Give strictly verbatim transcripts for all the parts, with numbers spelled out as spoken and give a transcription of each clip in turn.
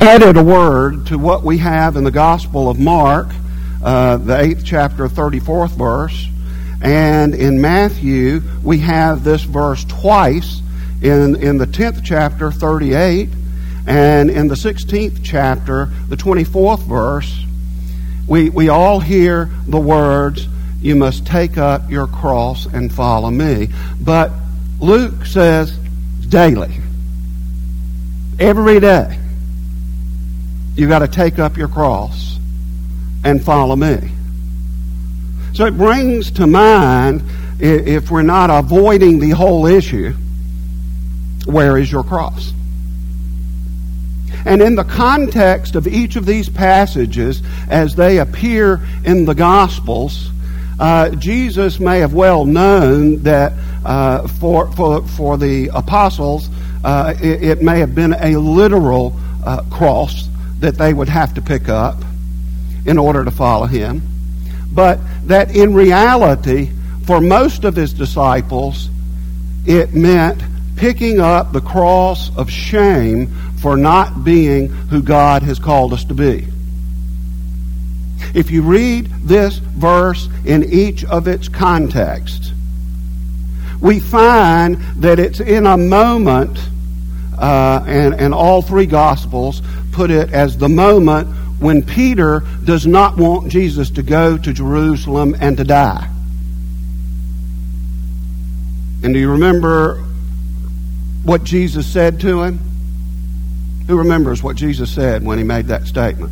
added a word to what we have in the Gospel of Mark, uh, the eighth chapter, thirty-fourth verse. And in Matthew, we have this verse twice, in, in the tenth chapter, thirty-eight, and in the sixteenth chapter, the twenty-fourth verse. We, we all hear the words, "You must take up your cross and follow me." But Luke says daily. Every day. You've got to take up your cross and follow me. So it brings to mind, if we're not avoiding the whole issue, where is your cross? And in the context of each of these passages, as they appear in the Gospels, uh, Jesus may have well known that uh, for, for, for the apostles, uh, it, it may have been a literal uh, cross that they would have to pick up in order to follow him. But that in reality, for most of his disciples, it meant picking up the cross of shame for not being who God has called us to be. If you read this verse in each of its contexts, we find that it's in a moment, uh, and, and all three Gospels put it as the moment when Peter does not want Jesus to go to Jerusalem and to die. And do you remember what Jesus said to him? Who remembers what Jesus said when he made that statement?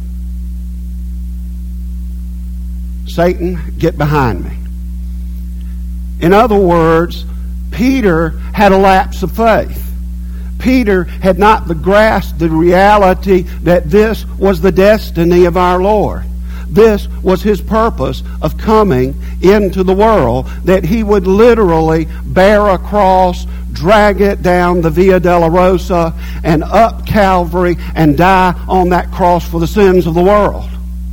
"Satan, get behind me." In other words, Peter had a lapse of faith. Peter had not grasped the reality that this was the destiny of our Lord. This was his purpose of coming into the world, that he would literally bear a cross, drag it down the Via Dolorosa and up Calvary and die on that cross for the sins of the world.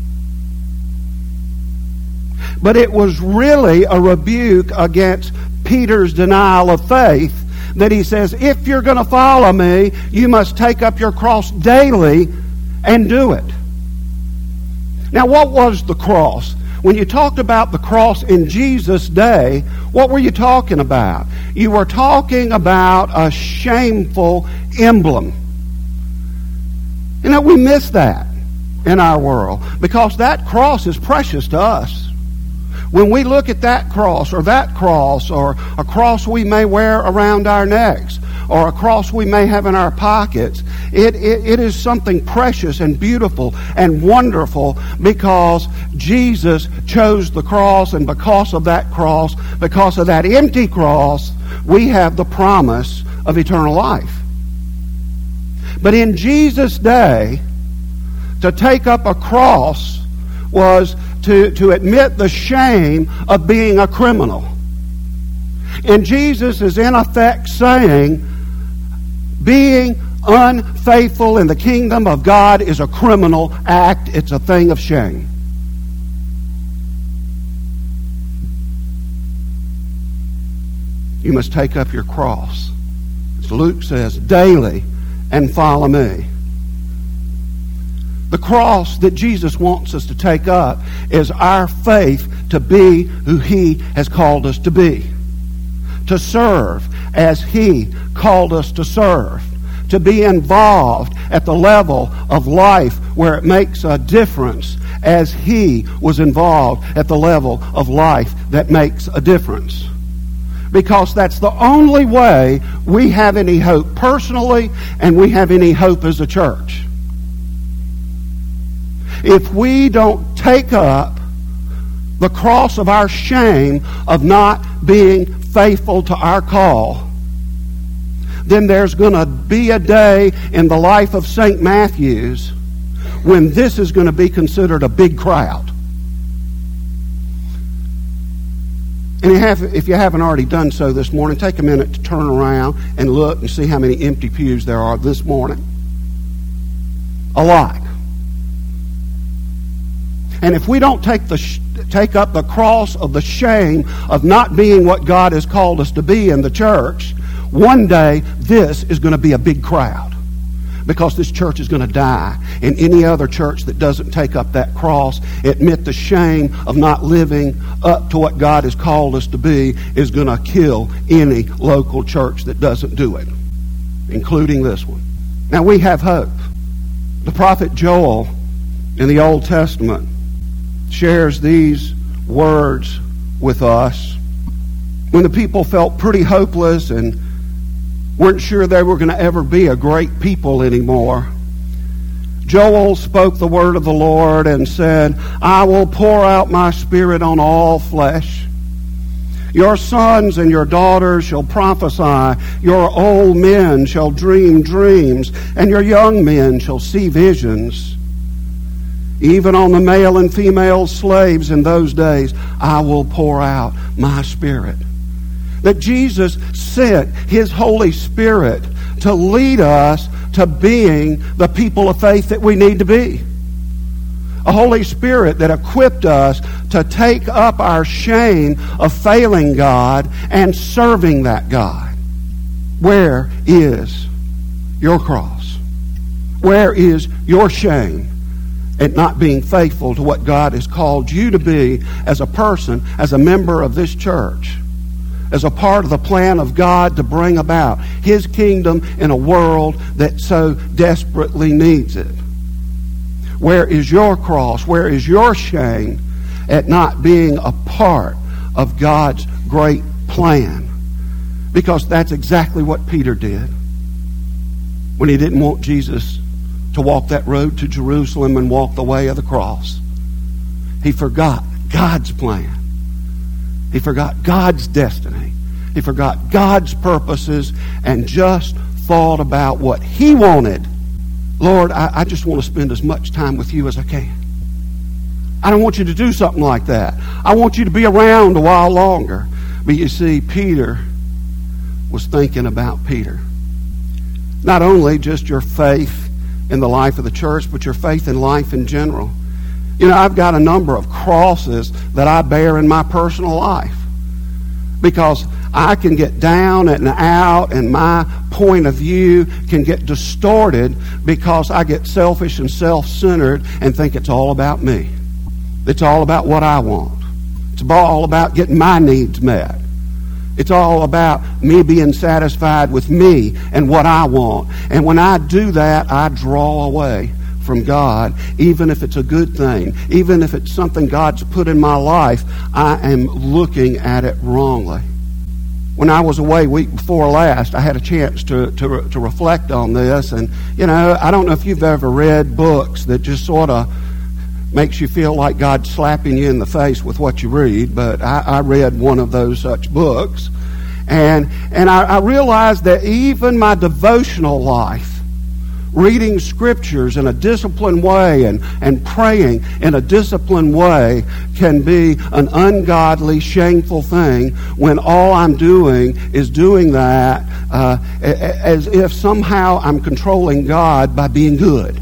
But it was really a rebuke against Peter's denial of faith, that he says, if you're going to follow me, you must take up your cross daily and do it. Now, what was the cross? When you talked about the cross in Jesus' day, what were you talking about? You were talking about a shameful emblem. You know, we miss that in our world because that cross is precious to us. When we look at that cross or that cross or a cross we may wear around our necks or a cross we may have in our pockets, it, it, it is something precious and beautiful and wonderful because Jesus chose the cross, and because of that cross, because of that empty cross, we have the promise of eternal life. But in Jesus' day, to take up a cross was to, to admit the shame of being a criminal. And Jesus is in effect saying, being unfaithful in the kingdom of God is a criminal act. It's a thing of shame. You must take up your cross, as Luke says, daily and follow me. The cross that Jesus wants us to take up is our faith to be who he has called us to be. To serve as he called us to serve. To be involved at the level of life where it makes a difference as he was involved at the level of life that makes a difference. Because that's the only way we have any hope personally and we have any hope as a church. If we don't take up the cross of our shame of not being faithful to our call, then there's going to be a day in the life of Saint Matthew's when this is going to be considered a big crowd. And you have, if you haven't already done so this morning, take a minute to turn around and look and see how many empty pews there are this morning. A lot. And if we don't take the sh- take up the cross of the shame of not being what God has called us to be in the church, one day this is going to be a big crowd. because this church is going to die. And any other church that doesn't take up that cross, admit the shame of not living up to what God has called us to be, is going to kill any local church that doesn't do it, including this one. Now, we have hope. The prophet Joel in the Old Testament shares these words with us when the people felt pretty hopeless and weren't sure they were going to ever be a great people anymore. Joel spoke the word of the Lord and said, I will pour out my spirit on all flesh. Your sons and your daughters shall prophesy. Your old men shall dream dreams, and your young men shall see visions. Even on the male and female slaves in those days, I will pour out my spirit. That Jesus sent His Holy Spirit to lead us to being the people of faith that we need to be. A Holy Spirit that equipped us to take up our shame of failing God and serving that God. Where is your cross? Where is your shame at not being faithful to what God has called you to be as a person, as a member of this church, as a part of the plan of God to bring about His kingdom in a world that so desperately needs it? Where is your cross? Where is your shame at not being a part of God's great plan? Because that's exactly what Peter did when he didn't want Jesus to walk that road to Jerusalem and walk the way of the cross. He forgot God's plan. He forgot God's destiny. He forgot God's purposes and just thought about what he wanted. Lord, I, I just want to spend as much time with you as I can. I don't want you to do something like that. I want you to be around a while longer. But you see, Peter was thinking about Peter. Not only just your faith in the life of the church, but your faith in life in general. You know, I've got a number of crosses that I bear in my personal life because I can get down and out and my point of view can get distorted because I get selfish and self-centered and think it's all about me. It's all about what I want. It's all about getting my needs met. It's all about me being satisfied with me and what I want. And when I do that, I draw away from God, even if it's a good thing, even if it's something God's put in my life, I am looking at it wrongly. When I was away week before last, I had a chance to, to, to reflect on this. And, you know, I don't know if you've ever read books that just sort of makes you feel like God's slapping you in the face with what you read, but I, I read one of those such books. And, and I, I realized that even my devotional life, reading scriptures in a disciplined way and, and praying in a disciplined way can be an ungodly, shameful thing when all I'm doing is doing that uh, as if somehow I'm controlling God by being good.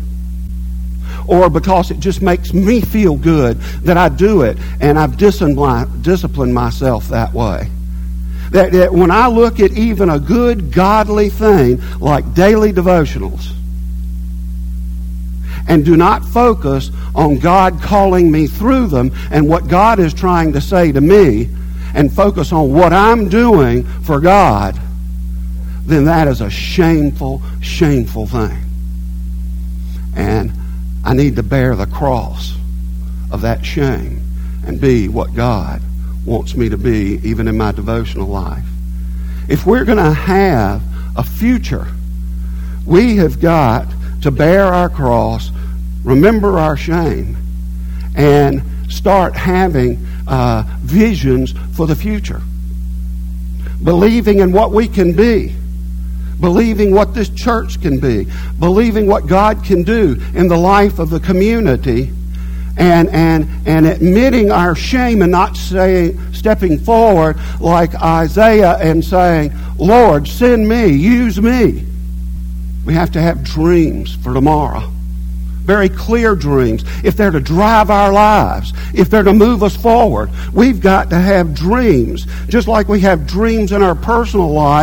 Or because it just makes me feel good that I do it, and I've disciplined myself that way. That, that when I look at even a good, godly thing like daily devotionals, and do not focus on God calling me through them and what God is trying to say to me, and focus on what I'm doing for God, then that is a shameful, shameful thing. And I need to bear the cross of that shame and be what God wants me to be, even in my devotional life. If we're going to have a future, we have got to bear our cross, remember our shame, and start having uh, visions for the future. Believing in what we can be. Believing what this church can be. Believing what God can do in the life of the community. And, and, and admitting our shame and not saying, stepping forward like Isaiah and saying, Lord, send me, use me. We have to have dreams for tomorrow. Very clear dreams. If they're to drive our lives, if they're to move us forward, we've got to have dreams. Just like we have dreams in our personal life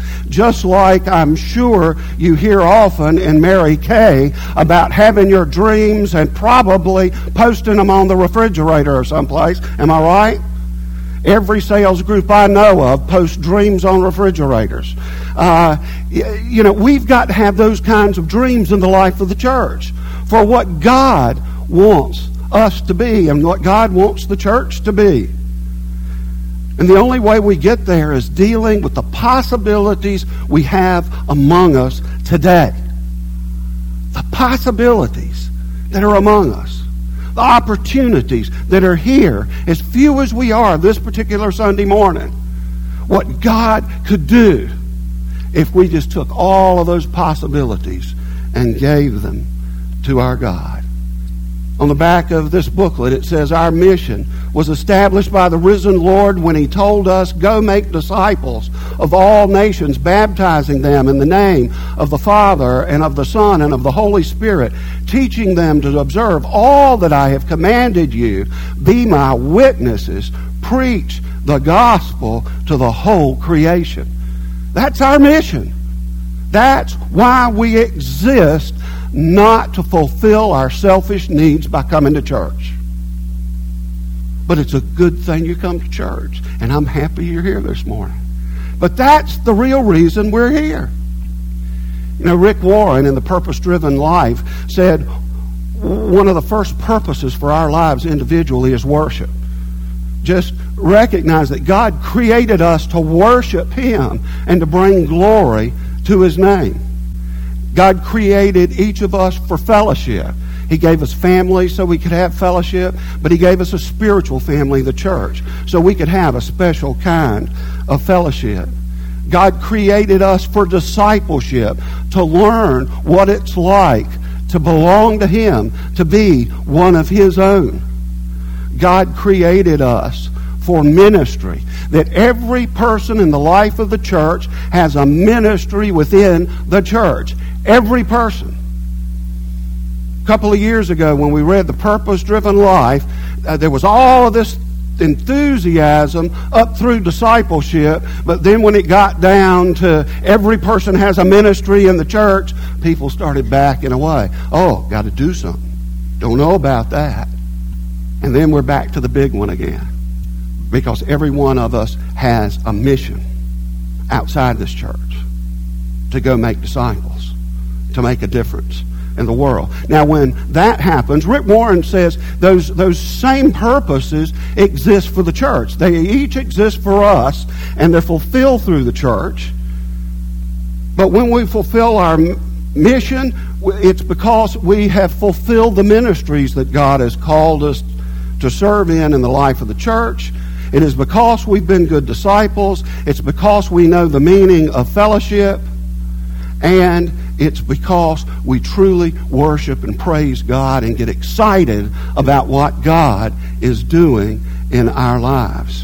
Just like I'm sure you hear often in Mary Kay about having your dreams and probably posting them on the refrigerator or someplace. Am I right? Every sales group I know of posts dreams on refrigerators. Uh, you know, we've got to have those kinds of dreams in the life of the church for what God wants us to be and what God wants the church to be. And the only way we get there is dealing with the possibilities we have among us today. The possibilities that are among us. The opportunities that are here, as few as we are this particular Sunday morning. What God could do if we just took all of those possibilities and gave them to our God. On the back of this booklet it says, our mission was established by the risen Lord when He told us, go make disciples of all nations, baptizing them in the name of the Father and of the Son and of the Holy Spirit, teaching them to observe all that I have commanded you. Be my witnesses. Preach the gospel to the whole creation. That's our mission. That's why we exist, not to fulfill our selfish needs by coming to church. But it's a good thing you come to church, and I'm happy you're here this morning. But that's the real reason we're here. You know, Rick Warren in The Purpose-Driven Life said one of the first purposes for our lives individually is worship. Just recognize that God created us to worship Him and to bring glory to His name. God created each of us for fellowship. He gave us family so we could have fellowship, but He gave us a spiritual family, the church, so we could have a special kind of fellowship. God created us for discipleship, to learn what it's like to belong to Him, to be one of His own. God created us for ministry, that every person in the life of the church has a ministry within the church. Every person. A couple of years ago when we read The Purpose-Driven Life, uh, there was all of this enthusiasm up through discipleship, but then when it got down to every person has a ministry in the church, people started backing away. Oh, got to do something. Don't know about that. And then we're back to the big one again, because every one of us has a mission outside this church to go make disciples, to make a difference in the world. Now, when that happens, Rick Warren says those those same purposes exist for the church. They each exist for us, and they're fulfilled through the church. But when we fulfill our mission, it's because we have fulfilled the ministries that God has called us to serve in in the life of the church. It is because we've been good disciples. It's because we know the meaning of fellowship. And it's because we truly worship and praise God and get excited about what God is doing in our lives.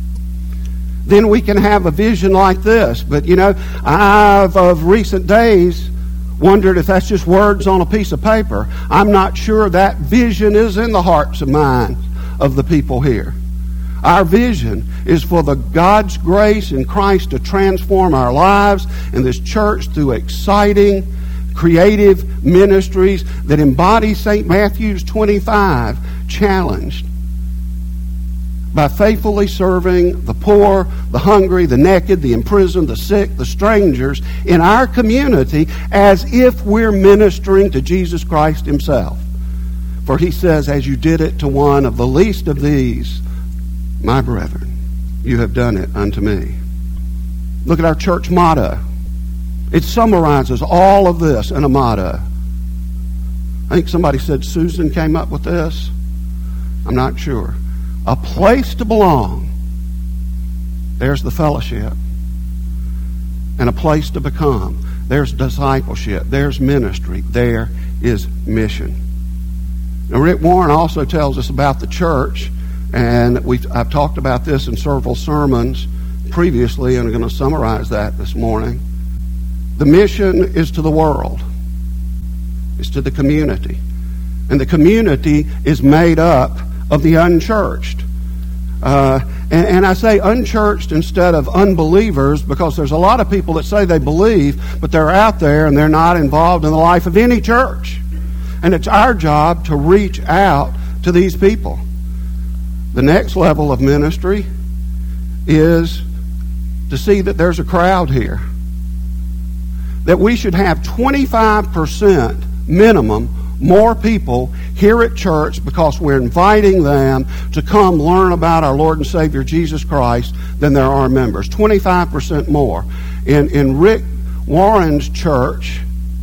Then we can have a vision like this. But, you know, I've of recent days wondered if that's just words on a piece of paper. I'm not sure that vision is in the hearts and minds of the people here. Our vision is for the God's grace in Christ to transform our lives and this church through exciting, creative ministries that embody Saint Matthew's twenty-five challenged by faithfully serving the poor, the hungry, the naked, the imprisoned, the sick, the strangers in our community as if we're ministering to Jesus Christ Himself. For He says, as you did it to one of the least of these, my brethren, you have done it unto me. Look at our church motto. It summarizes all of this in a motto. I think somebody said Susan came up with this. I'm not sure. A place to belong. There's the fellowship. And a place to become. There's discipleship. There's ministry. There is mission. Now, Rick Warren also tells us about the church. And we've, I've talked about this in several sermons previously, and I'm going to summarize that this morning. The mission is to the world. It's to the community. And the community is made up of the unchurched. Uh, And, and I say unchurched instead of unbelievers because there's a lot of people that say they believe, but they're out there and they're not involved in the life of any church. And it's our job to reach out to these people. The next level of ministry is to see that there's a crowd here. That we should have twenty-five percent minimum more people here at church because we're inviting them to come learn about our Lord and Savior Jesus Christ than there are members. twenty-five percent more. In, in Rick Warren's church,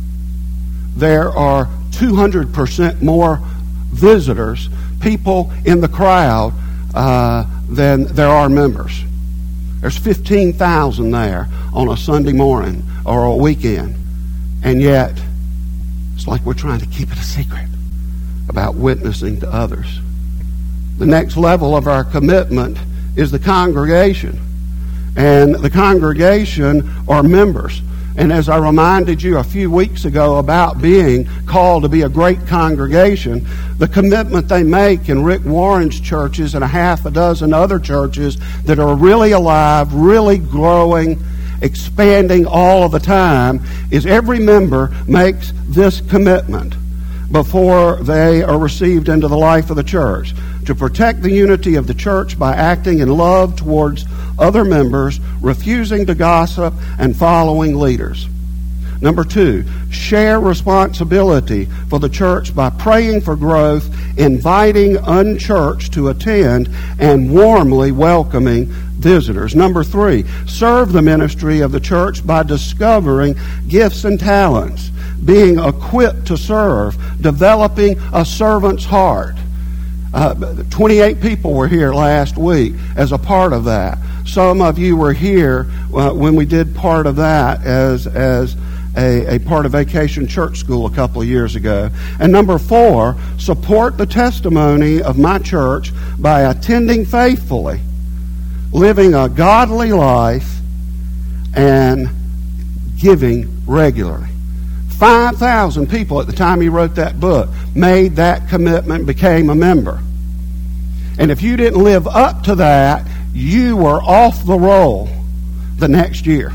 there are two hundred percent more visitors, people in the crowd, uh, than there are members. There's fifteen thousand there on a Sunday morning or a weekend. And yet, it's like we're trying to keep it a secret about witnessing to others. The next level of our commitment is the congregation. And the congregation are members. And as I reminded you a few weeks ago about being called to be a great congregation, the commitment they make in Rick Warren's churches and a half a dozen other churches that are really alive, really growing, expanding all of the time, is every member makes this commitment before they are received into the life of the church, to protect the unity of the church by acting in love towards other members, refusing to gossip, and following leaders. Number two, share responsibility for the church by praying for growth, inviting unchurched to attend, and warmly welcoming visitors. Number three, serve the ministry of the church by discovering gifts and talents, being equipped to serve, developing a servant's heart. Uh, twenty-eight people were here last week as a part of that. Some of you were here uh, when we did part of that as as a, a part of Vacation Church School a couple of years ago. And number four, support the testimony of my church by attending faithfully, living a godly life, and giving regularly. five thousand people at the time he wrote that book made that commitment, became a member. And if you didn't live up to that, you were off the roll the next year.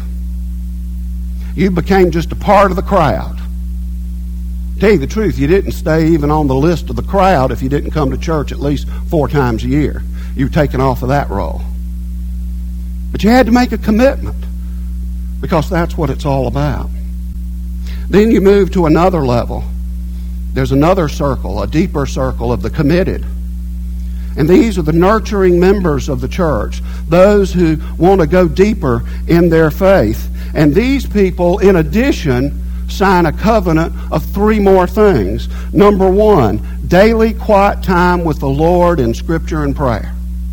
You became just a part of the crowd. To tell you the truth, you didn't stay even on the list of the crowd if you didn't come to church at least four times a year. You were taken off of that roll. But you had to make a commitment because that's what it's all about. Then you move to another level. There's another circle, a deeper circle of the committed. And these are the nurturing members of the church, those who want to go deeper in their faith. And these people, in addition, sign a covenant of three more things. Number one, daily quiet time with the Lord in Scripture and prayer.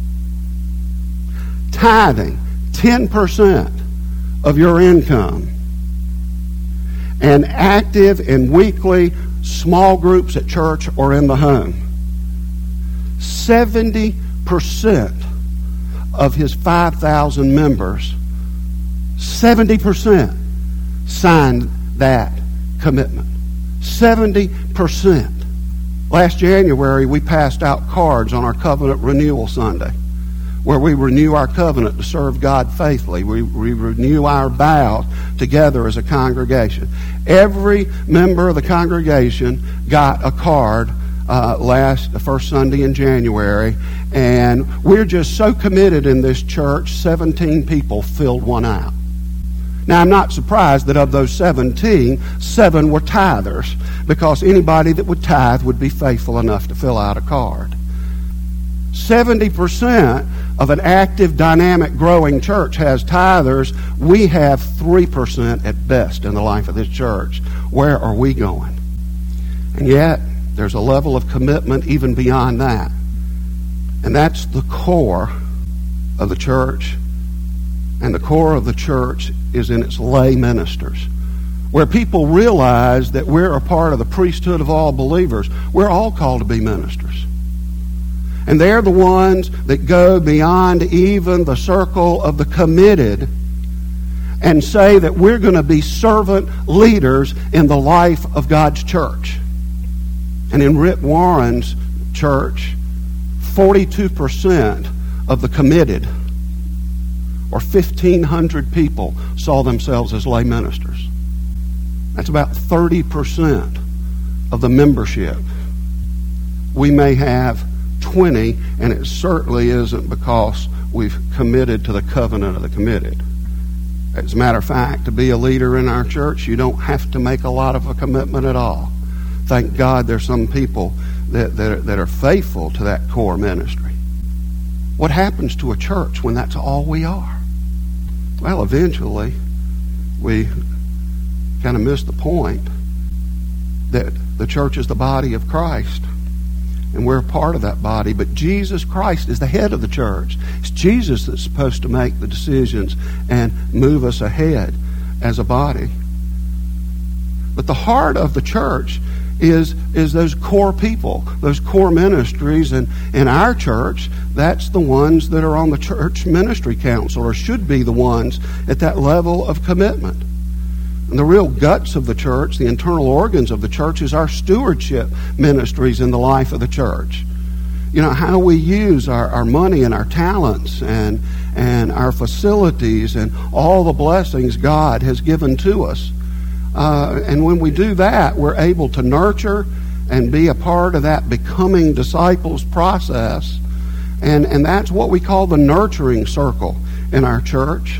Tithing, ten percent of your income. And active in weekly small groups at church or in the home. seventy percent of his five thousand members, seventy percent signed that commitment. seventy percent. Last January, we passed out cards on our Covenant Renewal Sunday, where we renew our covenant to serve God faithfully. We, we renew our vow together as a congregation. Every member of the congregation got a card uh, last, the first Sunday in January, and we're just so committed in this church, seventeen people filled one out. Now, I'm not surprised that of those seventeen, seven were tithers, because anybody that would tithe would be faithful enough to fill out a card. seventy percent of an active, dynamic, growing church has tithers. We have three percent at best in the life of this church. Where are we going? And yet, there's a level of commitment even beyond that. And that's the core of the church. And the core of the church is in its lay ministers, where people realize that we're a part of the priesthood of all believers. We're all called to be ministers. And they're the ones that go beyond even the circle of the committed and say that we're going to be servant leaders in the life of God's church. And in Rick Warren's church, forty-two percent of the committed, or fifteen hundred people, saw themselves as lay ministers. That's about thirty percent of the membership. We may have twenty, and it certainly isn't because we've committed to the covenant of the committed. As a matter of fact, to be a leader in our church, you don't have to make a lot of a commitment at all. Thank God there's some people that, that, are, that are faithful to that core ministry. What happens to a church when that's all we are? Well, eventually, we kind of miss the point that the church is the body of Christ, and we're a part of that body. But Jesus Christ is the head of the church. It's Jesus that's supposed to make the decisions and move us ahead as a body. But the heart of the church is is those core people, those core ministries. And in our church, that's the ones that are on the church ministry council, or should be the ones at that level of commitment. And the real guts of the church, the internal organs of the church, is our stewardship ministries in the life of the church. You know, how we use our, our money and our talents and, and our facilities and all the blessings God has given to us. Uh, and when we do that, we're able to nurture and be a part of that becoming disciples process. And, and that's what we call the nurturing circle in our church.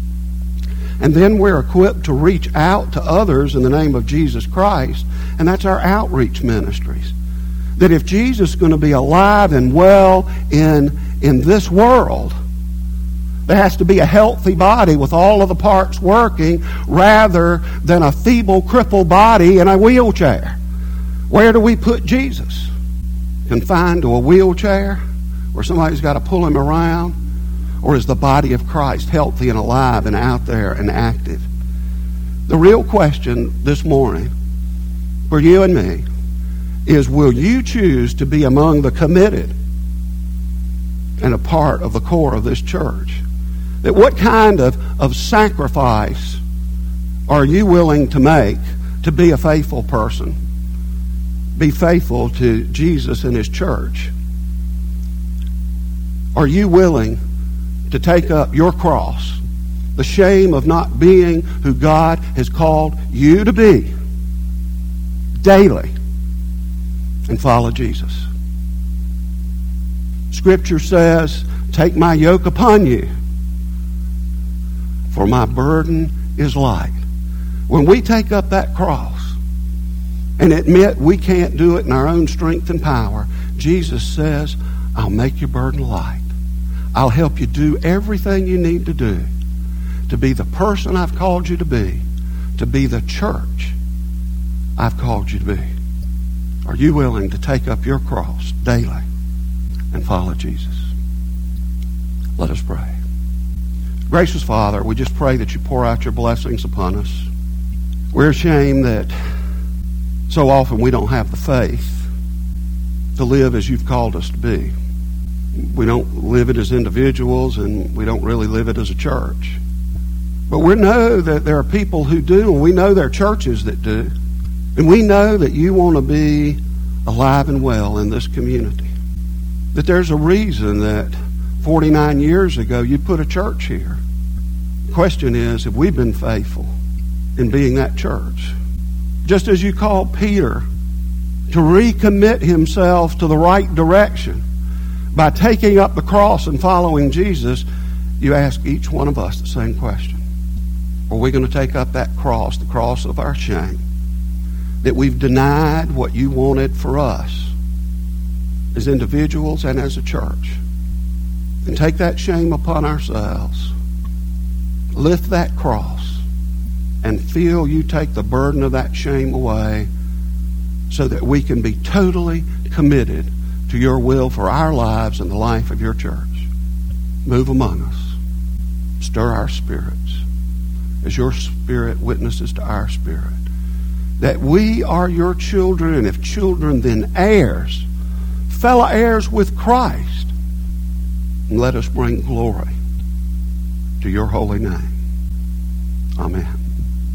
And then we're equipped to reach out to others in the name of Jesus Christ. And that's our outreach ministries. That if Jesus is going to be alive and well in, in this world, there has to be a healthy body with all of the parts working, rather than a feeble, crippled body in a wheelchair. Where do we put Jesus? Confined to a wheelchair where somebody's got to pull him around? Or is the body of Christ healthy and alive and out there and active? The real question this morning for you and me is, will you choose to be among the committed and a part of the core of this church? That what kind of, of sacrifice are you willing to make to be a faithful person? Be faithful to Jesus and his church? Are you willing to take up your cross, the shame of not being who God has called you to be, daily, and follow Jesus? Scripture says, take my yoke upon you, for my burden is light. When we take up that cross and admit we can't do it in our own strength and power, Jesus says, I'll make your burden light. I'll help you do everything you need to do to be the person I've called you to be, to be the church I've called you to be. Are you willing to take up your cross daily and follow Jesus? Let us pray. Gracious Father, we just pray that you pour out your blessings upon us. We're ashamed that so often we don't have the faith to live as you've called us to be. We don't live it as individuals, and we don't really live it as a church. But we know that there are people who do, and we know there are churches that do. And we know that you want to be alive and well in this community. That there's a reason that forty-nine years ago you put a church here. The question is, have we been faithful in being that church? Just as you called Peter to recommit himself to the right direction by taking up the cross and following Jesus, you ask each one of us the same question. Are we going to take up that cross, the cross of our shame, that we've denied what you wanted for us as individuals and as a church, and take that shame upon ourselves, lift that cross, and feel you take the burden of that shame away so that we can be totally committed to your will for our lives and the life of your church. Move among us. Stir our spirits as your spirit witnesses to our spirit that we are your children, and if children, then heirs, fellow heirs with Christ. And let us bring glory to your holy name. Amen.